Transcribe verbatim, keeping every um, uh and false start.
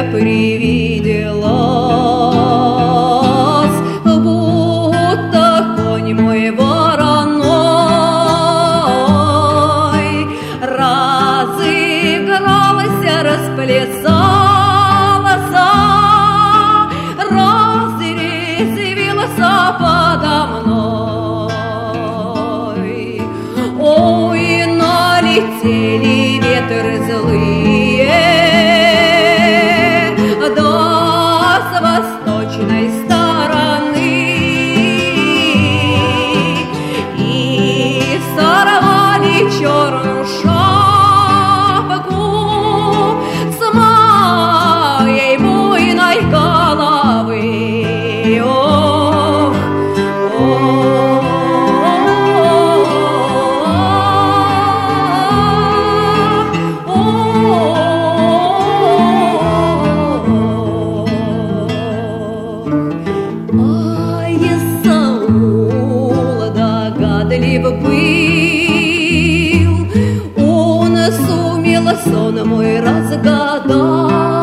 привиделась, будто конь мой вороной. Разыгралась, расплясалась, разрезвилась подо мной. Ой, налетели ветры злые, да с восточной стороны, и сорвали черную шапку с моей буйной головы. Ох, был, он сумел сон мой разгадать.